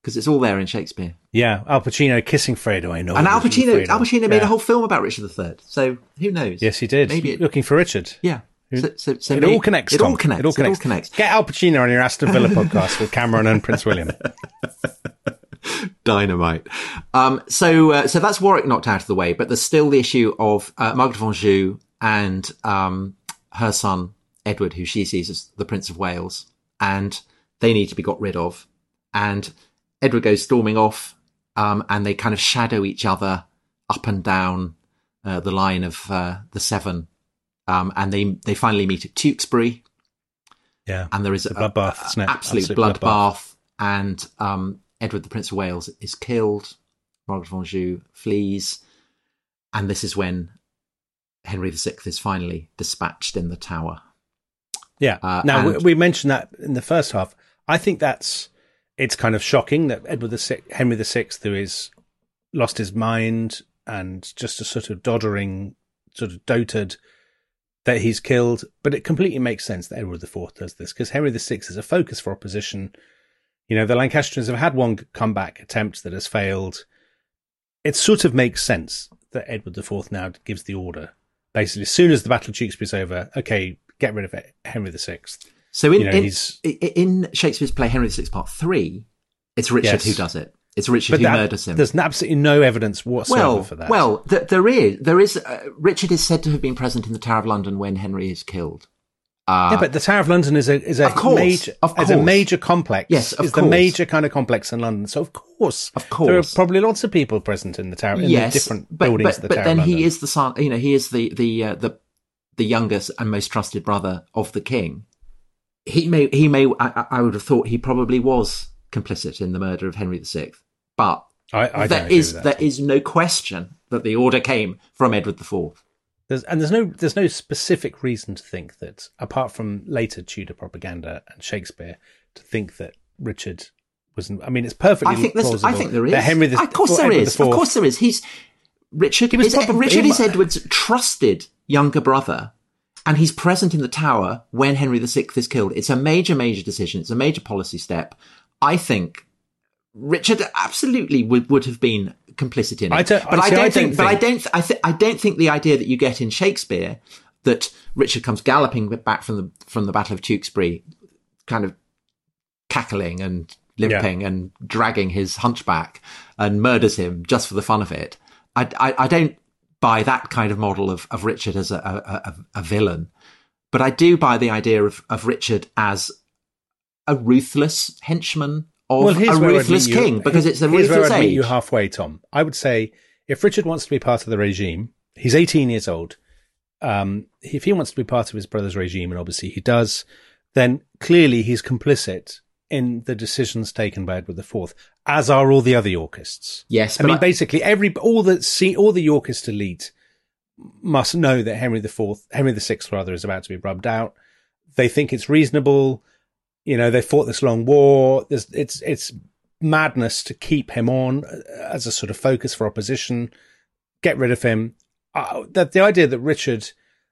because it's all there in Shakespeare. Yeah, Al Pacino kissing Fredo. I know. And Al Pacino, Al Pacino made yeah. a whole film about Richard the Third. So who knows? Yes, he did. Maybe it, looking for Richard. Yeah. So, so, so it maybe, all connects. It Tom. all connects. It all connects. It all connects. Get Al Pacino on your Aston Villa podcast with Cameron and Prince William. Dynamite. Um, so, uh, so that's Warwick knocked out of the way, but there's still the issue of uh, Margaret of Anjou and um, her son Edward, who she sees as the Prince of Wales, and they need to be got rid of. And Edward goes storming off, um, and they kind of shadow each other up and down uh, the line of uh, the Severn, um, and they they finally meet at Tewkesbury. Yeah, and there is a bloodbath, isn't it? absolute, absolute bloodbath, bloodbath, and um, Edward, the Prince of Wales, is killed. Margaret of Anjou flees, and this is when Henry the Sixth is finally dispatched in the Tower. Yeah. Uh, now and- we, we mentioned that in the first half. I think that's it's kind of shocking that Edward the Sixth, Henry the Sixth, who is lost his mind and just a sort of doddering, sort of dotard, that he's killed. But it completely makes sense that Edward the Fourth does this, because Henry the Sixth is a focus for opposition. You know, the Lancastrians have had one comeback attempt that has failed. It sort of makes sense that Edward the Fourth now gives the order. Basically, as soon as the Battle of Tewkesbury is over, okay, get rid of it, Henry the Sixth. So in, you know, in, he's, in Shakespeare's play Henry the Sixth Part Three, it's Richard yes. who does it. It's Richard but who that, murders him. There's absolutely no evidence whatsoever well, for that. Well, th- there is. There is. Uh, Richard is said to have been present in the Tower of London when Henry is killed. Uh, yeah, but the Tower of London is a is a of course, major of course. is a major complex. Yes, of is course. the major kind of complex in London. So of course, of course, there are probably lots of people present in the tower in yes, the different but, buildings. But, of the but Tower then of London. he is the son. You know, he is the the uh, the the youngest and most trusted brother of the king. He may he may. I, I would have thought he probably was complicit in the murder of Henry the Sixth, but I, I there don't agree is with that. there is no question that the order came from Edward the Fourth. There's, and there's no there's no specific reason to think that, apart from later Tudor propaganda and Shakespeare, to think that Richard was. I mean, it's perfectly I think there's, plausible I think there is. that Henry the, of course there Edward is. the Fourth, Of course there is. He's Richard. He was is, probably- Richard he is mu- Edward's trusted younger brother, and he's present in the Tower when Henry the Sixth is killed. It's a major, major decision. It's a major policy step. I think Richard absolutely would, would have been complicit in it. I don't- but I see, don't I think, don't But I think- don't. I, th- I don't think the idea that you get in Shakespeare that Richard comes galloping back from the from the Battle of Tewkesbury, kind of cackling and limping Yeah. and dragging his hunchback, and murders him just for the fun of it. I, I, I don't buy that kind of model of, of Richard as a, a, a, a villain, but I do buy the idea of, of Richard as a ruthless henchman of well, here's a where I'd ruthless meet you- king, because it's the here's ruthless where I'd meet age. you halfway, Tom. I would say if Richard wants to be part of the regime, he's eighteen years old. Um, if he wants to be part of his brother's regime, and obviously he does, then clearly he's complicit in the decisions taken by Edward the Fourth, as are all the other Yorkists. Yes, I but mean, I- basically every all the see all the Yorkist elite must know that Henry the Fourth, Henry the Sixth rather, is about to be rubbed out. They think it's reasonable. You know, they fought this long war. There's, it's it's madness to keep him on as a sort of focus for opposition. Get rid of him. Uh, that the idea that Richard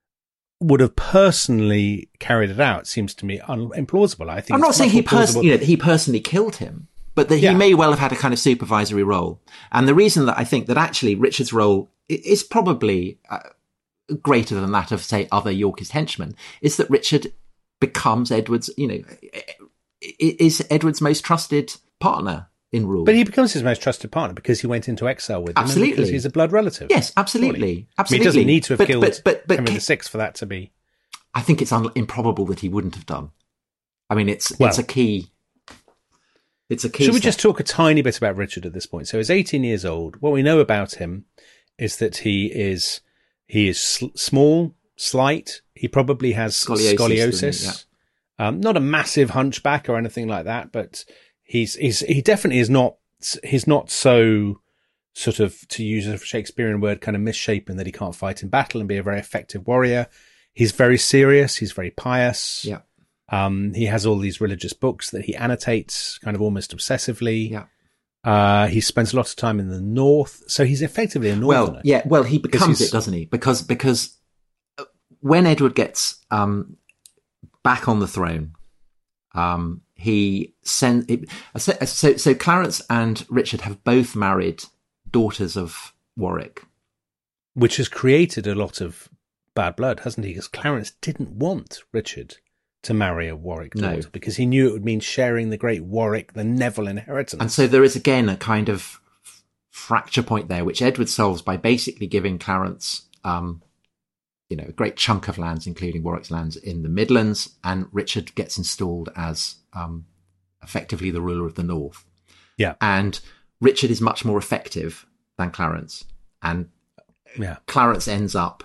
would have personally carried it out seems to me un- implausible. I think I'm it's not saying much he more plausible- personally, you know, he personally killed him, but that he Yeah. may well have had a kind of supervisory role. And the reason that I think that actually Richard's role i- is probably uh, greater than that of, say, other Yorkist henchmen is that Richard becomes Edward's, you know, i- i- is Edward's most trusted partner in rule. But he becomes his most trusted partner because he went into exile with him. and Absolutely. because he's a blood relative. Yes, absolutely. Surely. Absolutely. I mean, he doesn't need to have But- killed but- but- but Henry ca- the Sixth for that to be. I think it's un- improbable that he wouldn't have done. I mean, it's Well- it's a key. It's a key. Should we step. just talk a tiny bit about Richard at this point? So he's eighteen years old. What we know about him is that he is he is sl- small, slight. He probably has Scoliosis, scoliosis. doesn't he? Um, not a massive hunchback or anything like that, but he's he's he definitely is not. He's not so sort of, to use a Shakespearean word, kind of misshapen that he can't fight in battle and be a very effective warrior. He's very serious. He's very pious. Yeah. Um, he has all these religious books that he annotates kind of almost obsessively. Yeah. Uh, he spends a lot of time in the north. So he's effectively a northerner. Well, yeah, well, he becomes he's- it, doesn't he? Because, because when Edward gets, um, back on the throne, Um, he sent it, so, so, so Clarence and Richard have both married daughters of Warwick. Which has created a lot of bad blood, hasn't he? Because Clarence didn't want Richard to marry a Warwick daughter No. because he knew it would mean sharing the great Warwick, the Neville inheritance. And so there is again a kind of fracture point there, which Edward solves by basically giving Clarence, um, you know, a great chunk of lands, including Warwick's lands in the Midlands, and Richard gets installed as um, effectively the ruler of the North. Yeah. And Richard is much more effective than Clarence. And yeah. Clarence ends up,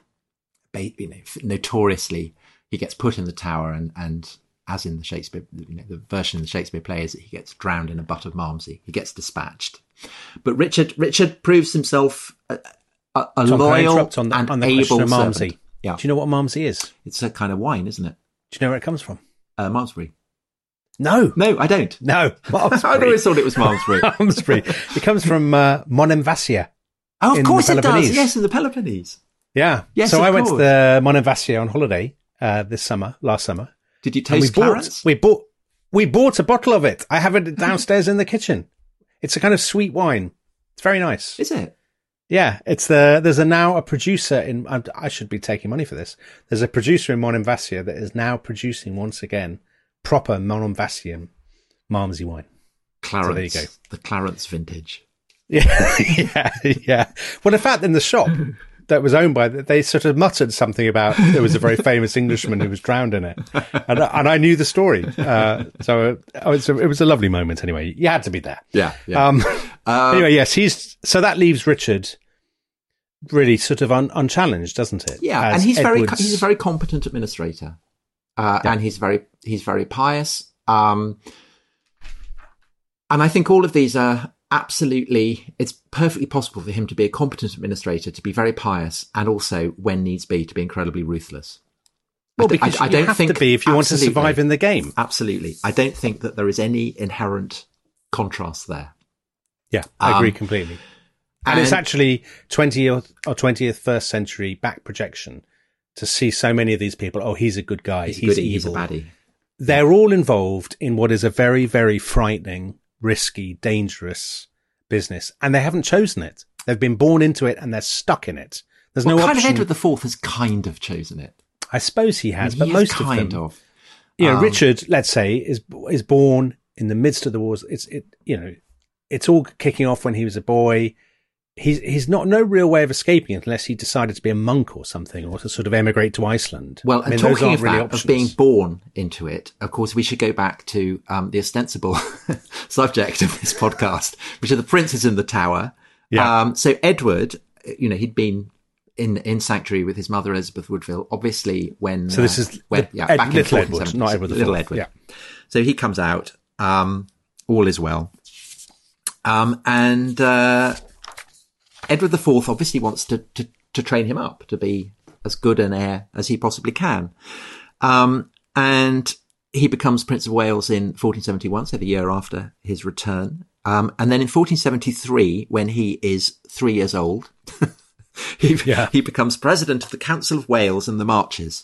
you know, notoriously, he gets put in the tower, and, and as in the Shakespeare, you know, the version in the Shakespeare play is that he gets drowned in a butt of Malmsey. He gets dispatched. But Richard Richard proves himself a, a, a Tom, loyal on the, and on the able of Malmsey. servant. Yeah. Do you know what Malmsey is? It's a kind of wine, isn't it? Do you know where it comes from? Uh, Malmesbury. No. No, I don't. No. I always thought it was Malmesbury. Malmesbury. It comes from uh, Monemvasia. Oh, of in course the it does. Peloponnese. Yes, in the Peloponnese. Yeah. Yes, so of I went to course. the Monemvasia on holiday uh, this summer, last summer. Did you And taste we Clarence? bought, we bought we bought a bottle of it. I have it downstairs in the kitchen. It's a kind of sweet wine. It's very nice. Is it? Yeah, it's the there's a now a producer in. I, I should be taking money for this. There's a producer in Monemvasia that is now producing once again proper Monemvasian Malmsey wine. Clarence. So there you go. The Clarence vintage. Yeah, yeah, yeah. Well, in fact, in the shop that was owned by, they sort of muttered something about there was a very famous Englishman who was drowned in it, and, and I knew the story. Uh, so it was, a, it was a lovely moment. Anyway, you had to be there. Yeah. yeah. Um, Uh, anyway, yes, he's so that leaves Richard really sort of un, unchallenged, doesn't it? Yeah, As and he's very Edward's- he's a very competent administrator, uh, Yeah. and he's very he's very pious. Um, and I think all of these are absolutely. It's perfectly possible for him to be a competent administrator, to be very pious, and also, when needs be, to be incredibly ruthless. Well, I d- because I, I you don't have think to be if you want to absolutely. survive in the game. Absolutely, I don't think that there is any inherent contrast there. Yeah, I agree Um, completely. And, it's actually twentieth or twentieth first century back projection to see so many of these people. Oh, he's a good guy. He's, He's, a goodie, he's a evil. baddie. They're all involved in what is a very, very frightening, risky, dangerous business, and they haven't chosen it. They've been born into it, and they're stuck in it. There's Well, no kind option. of Edward the Fourth has kind of chosen it. I suppose he has, He but has most kind of them, of. you know, Um, Richard, let's say, is is born in the midst of the wars. It's it, you know, it's all kicking off when he was a boy. He's he's not no real way of escaping it unless he decided to be a monk or something, or to sort of emigrate to Iceland. Well, I and mean, those talking aren't of really that, options. of being born into it, of course, we should go back to um, the ostensible subject of this podcast, which are the princes in the tower. Yeah. Um, so Edward, you know, he'd been in in sanctuary with his mother Elizabeth Woodville. Obviously, when So this uh, is when, the yeah, Ed- back in Little fourteen Edward, seventy, not Edward the Little Fourth, Edward. yeah. So he comes out. Um, all is well. Um, and uh, Edward the Fourth obviously wants to, to to train him up to be as good an heir as he possibly can. Um, and he becomes Prince of Wales in fourteen seventy-one, so the year after his return. Um, and then in fourteen seventy-three, when he is three years old, he, Yeah. he becomes president of the Council of Wales and the Marches.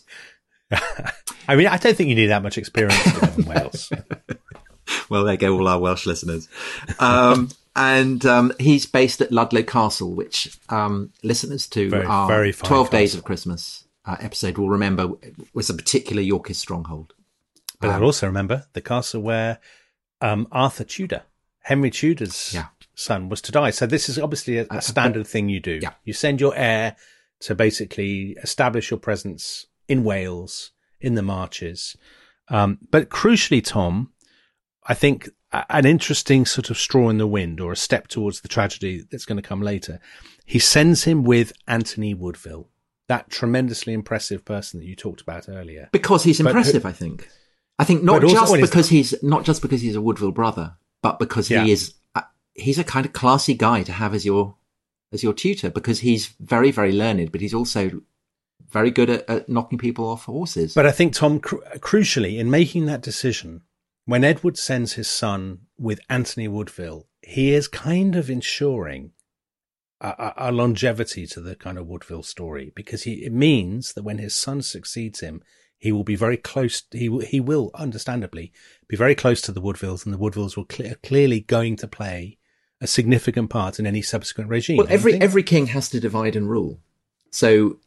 I mean, I don't think you need that much experience to live in Wales. Well, there go all our Welsh listeners. Um, and um, he's based at Ludlow Castle, which um, listeners to Very- our very fine twelve Days castle. of Christmas uh, episode will remember was a particular Yorkist stronghold. But Um, I'll also remember the castle where um, Arthur Tudor, Henry Tudor's Yeah. son, was to die. So this is obviously a, a Uh, standard thing you do. Yeah. You send your heir to basically establish your presence in Wales, in the Marches. Um, but crucially, Tom, I think a- an interesting sort of straw in the wind, or a step towards the tragedy that's going to come later, he sends him with Anthony Woodville, that tremendously impressive person that you talked about earlier. Because he's But- impressive, I think. I think not But also- just well, he's- because he's not just because he's a Woodville brother, but because Yeah. he is uh, he's a kind of classy guy to have as your as your tutor, because he's very very learned, but he's also very good at, at knocking people off horses. But I think, Tom, cru- crucially, in making that decision, when Edward sends his son with Anthony Woodville, he is kind of ensuring a, a, a longevity to the kind of Woodville story, because he, it means that when his son succeeds him, he will be very close. He will, he will understandably be very close to the Woodvilles, and the Woodvilles will cl- clearly going to play a significant part in any subsequent regime. Well, every every king has to divide and rule, so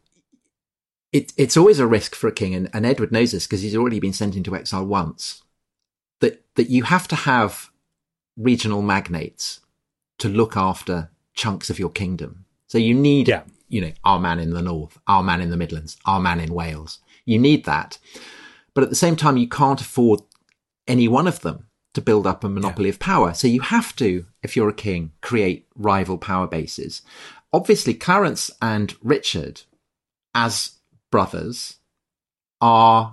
it, it's always a risk for a king, and, and Edward knows this because he's already been sent into exile once. That that you have to have regional magnates to look after chunks of your kingdom. So you need, yeah. you know, our man in the north, our man in the Midlands, our man in Wales. You need that. But at the same time, you can't afford any one of them to build up a monopoly yeah. of power. So you have to, if you're a king, create rival power bases. Obviously, Clarence and Richard, as brothers, are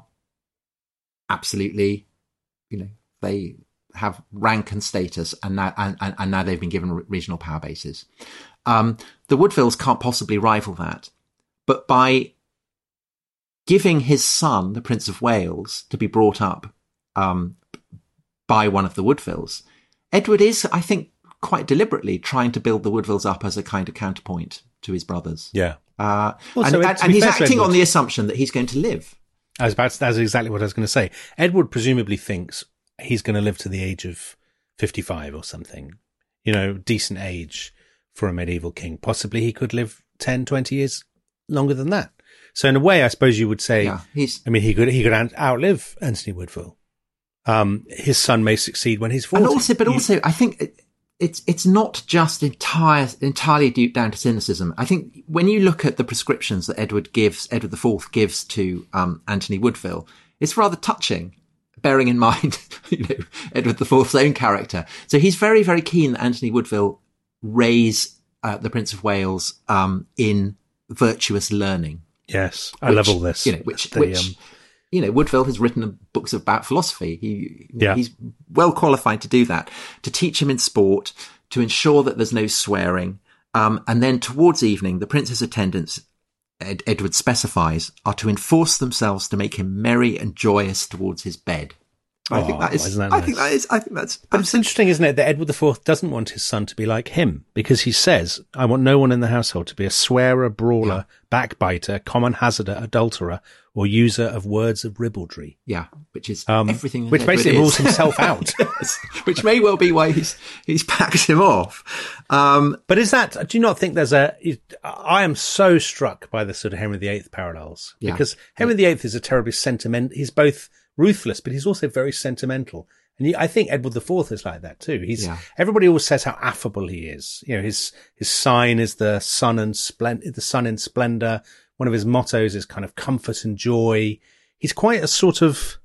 absolutely, you know, they have rank and status, and now and, and now they've been given regional power bases. Um, the Woodvilles can't possibly rival that, but by giving his son, the Prince of Wales, to be brought up um, by one of the Woodvilles, Edward is, I think, quite deliberately trying to build the Woodvilles up as a kind of counterpoint to his brothers. Yeah, uh, well, and, so and, and he's acting on the assumption that he's going to live. I was about to, that's exactly what I was going to say. Edward presumably thinks he's going to live to the age of fifty-five or something, you know, decent age for a medieval king. Possibly he could live ten, twenty years longer than that. So in a way, I suppose you would say, yeah, he's, I mean, he could, he could outlive Anthony Woodville. Um, his son may succeed when he's forty. And also, but you, also, I think it, it's, it's not just entire, entirely due down to cynicism. I think when you look at the prescriptions that Edward gives, Edward the Fourth gives to, um, Anthony Woodville, it's rather touching. Bearing in mind, you know, Edward the Fourth's own character. So he's very, very keen that Anthony Woodville raise uh, the Prince of Wales um, in virtuous learning. Yes, I which, love all this. You know, which, the, which um... you know, Woodville has written books about philosophy. He, yeah. He's well qualified to do that, to teach him in sport, to ensure that there's no swearing. Um, and then towards evening, the Prince's attendants, Ed- Edward specifies, are to enforce themselves to make him merry and joyous towards his bed. I oh, think that is. Isn't that I nice? think that is. I think that's. But it's interesting, isn't it, that Edward the Fourth doesn't want his son to be like him, because he says, "I want no one in the household to be a swearer, brawler, yeah. backbiter, common hazarder, adulterer, or user of words of ribaldry." Yeah, which is um, everything. Which Edward basically is. rules himself out. Yes, which may well be why he's he's packed him off. Um, but is that? Do you not think there's a? I am so struck by the sort of Henry the Eighth parallels, yeah. because Henry the Eighth is a terribly sentiment. He's both ruthless, but he's also very sentimental. And he, I think Edward the Fourth is like that too. He's, yeah. everybody always says how affable he is. You know, his, his sign is the sun and splendor, the sun in splendor. One of his mottos is kind of comfort and joy. He's quite a sort of,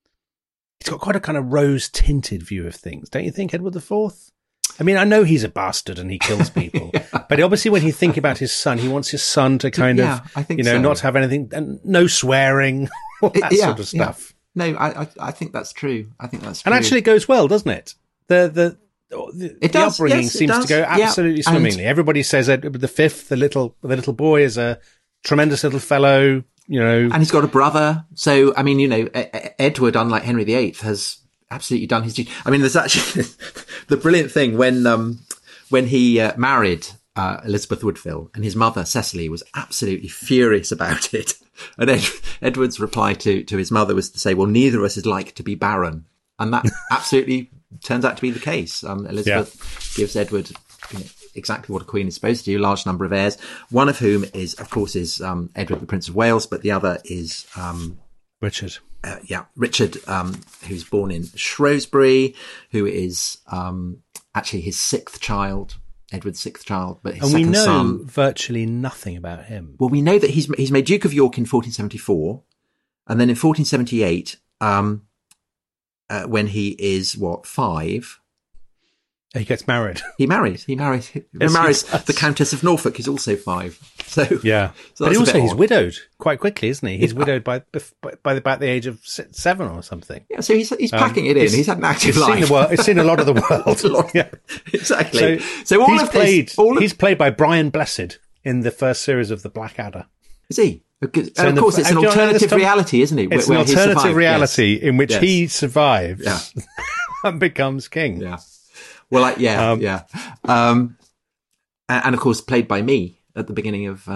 he's got quite a kind of rose tinted view of things. Don't you think, Edward the Fourth? I mean, I know he's a bastard and he kills people, yeah. but obviously when he think about his son, he wants his son to kind yeah, of, I think you know, so. not have anything, and no swearing, all that it, yeah, sort of stuff. Yeah. No, I, I I think that's true. I think that's true. And actually it goes well, doesn't it? The the the, it the does, upbringing yes, seems does. to go absolutely yeah. swimmingly. And everybody says Edward the Fifth, the little the little boy, is a tremendous little fellow, you know. And he's got a brother. So, I mean, you know, Edward, unlike Henry the Eighth, has absolutely done his duty. I mean, there's actually the brilliant thing when um when he uh, married uh, Elizabeth Woodville, and his mother, Cecily, was absolutely furious about it. And Ed, Edward's reply to, to his mother was to say, well, neither of us is like to be barren. And that absolutely turns out to be the case. Um, Elizabeth yeah. gives Edward you know, exactly what a queen is supposed to do, a large number of heirs, one of whom is, of course, is um, Edward, the Prince of Wales, but the other is... Um, Richard. Uh, yeah, Richard, um, who's born in Shrewsbury, who is um, actually his sixth child. Edward's sixth child, but his and second we know son. virtually nothing about him. Well, we know that he's he's made Duke of York in fourteen seventy-four, and then in fourteen seventy-eight, um, uh, when he is what five, he gets married. He marries. He marries. He yes, marries he the Countess of Norfolk, who's also five. So yeah, so but he also he's odd. widowed quite quickly, isn't he? He's yeah. widowed by by, by about the age of seven or something. Yeah, so he's he's packing um, it in. He's had an active he's life. Seen the world, he's seen a lot of the world. a lot, yeah, exactly. So, so all he's of played. this, all of, he's played by Brian Blessed in the first series of the Blackadder. Is he? Because, so and of course, the, it's an alternative reality, isn't it? It's where, an where alternative reality yes. in which yes. he survives yeah. and becomes king. Yeah. Well, like, yeah, um, yeah. Um, and, and of course, played by me at the beginning of, uh, of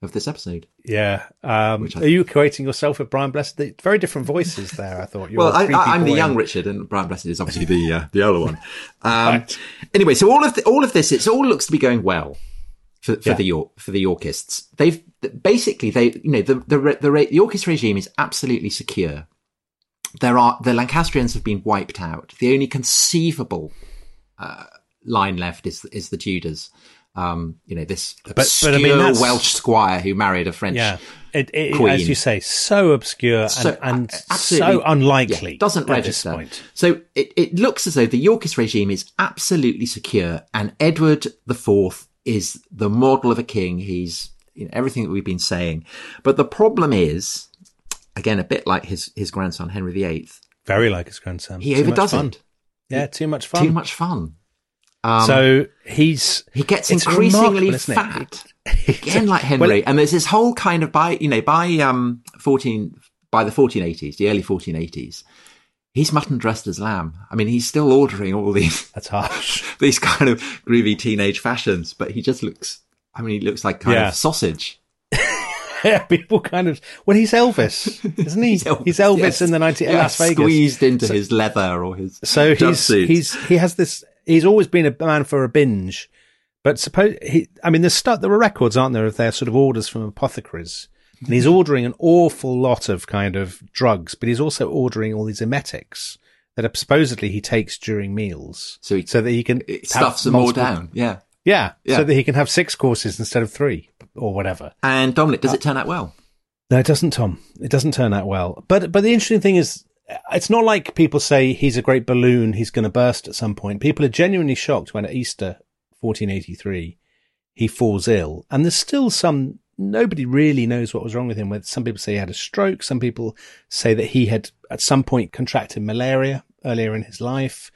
of this episode. Yeah. Um, are you equating yourself with Brian Blessed? The, very different voices there, I thought. You're well, I, I, I'm the in. young Richard, and Brian Blessed is obviously the uh, the older one. Um, right. Anyway, so all of the, all of this, it all looks to be going well for, for yeah. the York for the Yorkists. They've basically they you know the the the, the Yorkist regime is absolutely secure. There are the Lancastrians have been wiped out. The only conceivable uh, line left is is the Tudors. Um, you know, this obscure but, but I mean, Welsh squire who married a French yeah, it, it, queen. As you say, so obscure so, and, and so unlikely. Yeah, doesn't register. So it, it looks as though the Yorkist regime is absolutely secure, and Edward the Fourth is the model of a king. He's you know, everything that we've been saying. But the problem is, again, a bit like his, his grandson, Henry the Eighth. Very like his grandson. He too overdoes it. Yeah, too much fun. Too much fun. Um, so he's he gets increasingly fat again, like Henry. Well, and there's this whole kind of by you know by um fourteen by the fourteen eighties, the early fourteen eighties, he's mutton dressed as lamb. I mean, he's still ordering all these. That's harsh. These kind of groovy teenage fashions, but he just looks. I mean, he looks like kind yeah. of sausage. Yeah, people kind of. Well, he's Elvis, isn't he? he's Elvis, he's Elvis yes. in the nineteen yeah, Las Vegas, squeezed into so, his leather or his. So he's suit. he's he has this. He's always been a man for a binge, but suppose he, I mean, there's stuff, there are records, aren't there, of their sort of orders from apothecaries. And he's ordering an awful lot of kind of drugs, but he's also ordering all these emetics that are supposedly he takes during meals. So, he, so that he can stuff some more down. Yeah. yeah. Yeah. So that he can have six courses instead of three or whatever. And Dominic, does uh, it turn out well? No, it doesn't, Tom. It doesn't turn out well. But, but the interesting thing is, it's not like people say he's a great balloon, he's going to burst at some point. People are genuinely shocked when at Easter fourteen eighty-three he falls ill. And there's still some, nobody really knows what was wrong with him. Some people say he had a stroke. Some people say that he had at some point contracted malaria earlier in his life.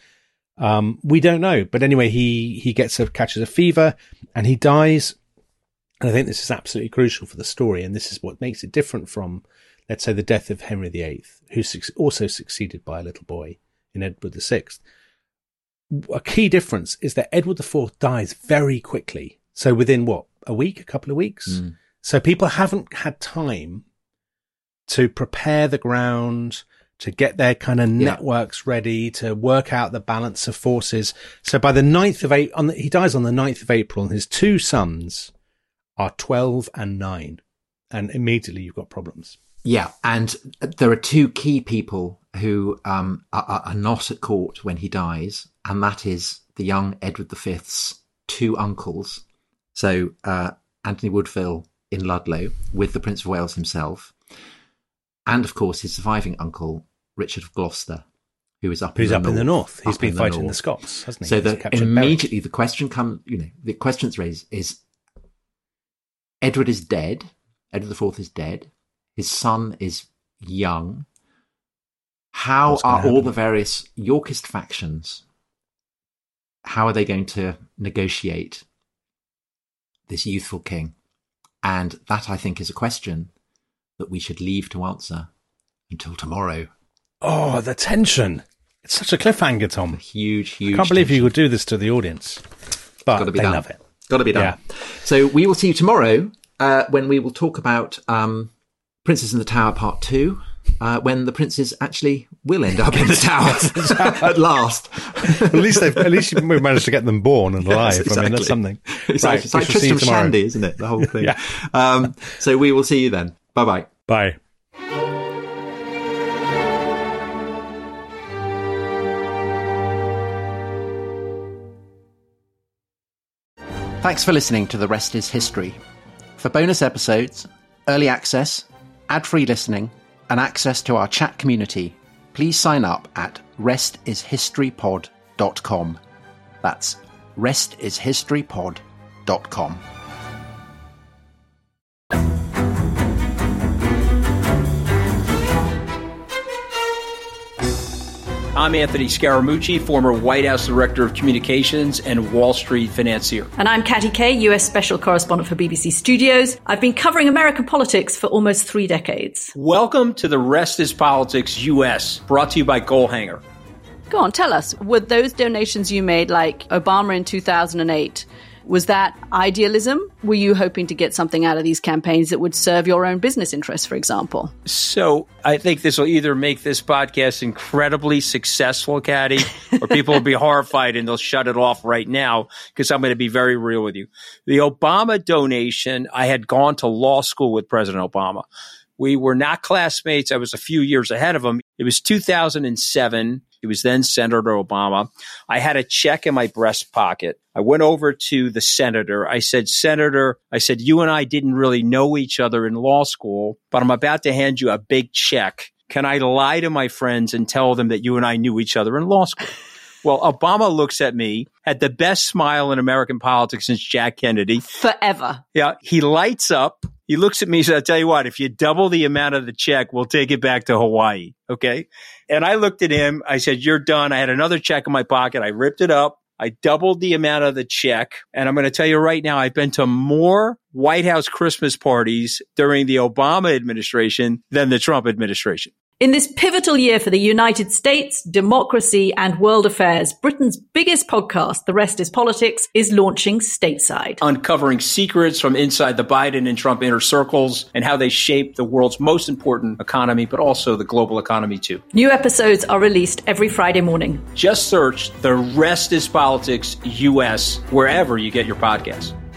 Um, we don't know. But anyway, he, he gets a, catches a fever and he dies. And I think this is absolutely crucial for the story. And this is what makes it different from, let's say, the death of Henry the Eighth, who's also succeeded by a little boy in Edward the Sixth. A key difference is that Edward the Fourth dies very quickly. So within, what, a week, a couple of weeks? Mm. So people haven't had time to prepare the ground, to get their kind of yeah. networks ready, to work out the balance of forces. So by the ninth of April, he dies on the ninth of April, and his two sons are twelve and nine. And immediately you've got problems. Yeah, and there are two key people who um, are, are not at court when he dies, and that is the young Edward the Fifth's two uncles. So uh, Anthony Woodville in Ludlow with the Prince of Wales himself, and of course his surviving uncle Richard of Gloucester, who is up who's in the up north, in the north. He's been the fighting north. the Scots, hasn't he? So the, immediately Berwick. the question comes, you know, the questions raised is Edward is dead. Edward the Fourth is dead. His son is young. How are happen? all the various Yorkist factions, how are they going to negotiate this youthful king? And that, I think, is a question that we should leave to answer until tomorrow. Oh, the tension. It's such a cliffhanger, Tom. A huge, huge I can't believe tension. you would do this to the audience. But Gotta be they done. love it. Got to be done. Yeah. So we will see you tomorrow uh, when we will talk about um, Princes in the Tower Part two, uh, when the princes actually will end up in the tower at last. at least they've, at least we've managed to get them born and alive. Yes, exactly. I mean, that's something. It's right, like, it's like Tristram Shandy, isn't it? The whole thing. yeah. um, so we will see you then. Bye-bye. Bye. Thanks for listening to The Rest is History. For bonus episodes, early access, ad-free listening, and access to our chat community, please sign up at rest is history pod dot com. That's rest is history pod dot com. I'm Anthony Scaramucci, former White House Director of Communications and Wall Street financier. And I'm Katty Kay, U S Special Correspondent for B B C Studios. I've been covering American politics for almost three decades. Welcome to The Rest is Politics U S, brought to you by Goalhanger. Go on, tell us, were those donations you made, like Obama in two thousand eight, Was that idealism? Were you hoping to get something out of these campaigns that would serve your own business interests, for example? So I think this will either make this podcast incredibly successful, Katty, or people will be horrified and they'll shut it off right now because I'm going to be very real with you. The Obama donation, I had gone to law school with President Obama. We were not classmates. I was a few years ahead of him. It was two thousand seven. He was then Senator Obama. I had a check in my breast pocket. I went over to the senator. I said, Senator, I said, you and I didn't really know each other in law school, but I'm about to hand you a big check. Can I lie to my friends and tell them that you and I knew each other in law school? Well, Obama looks at me, had the best smile in American politics since Jack Kennedy. Forever. Yeah. He lights up. He looks at me and says, I'll tell you what, if you double the amount of the check, we'll take it back to Hawaii. Okay. And I looked at him. I said, you're done. I had another check in my pocket. I ripped it up. I doubled the amount of the check. And I'm going to tell you right now, I've been to more White House Christmas parties during the Obama administration than the Trump administration. In this pivotal year for the United States, democracy, and world affairs, Britain's biggest podcast, The Rest is Politics, is launching stateside. Uncovering secrets from inside the Biden and Trump inner circles and how they shape the world's most important economy, but also the global economy too. New episodes are released every Friday morning. Just search The Rest is Politics U S wherever you get your podcasts.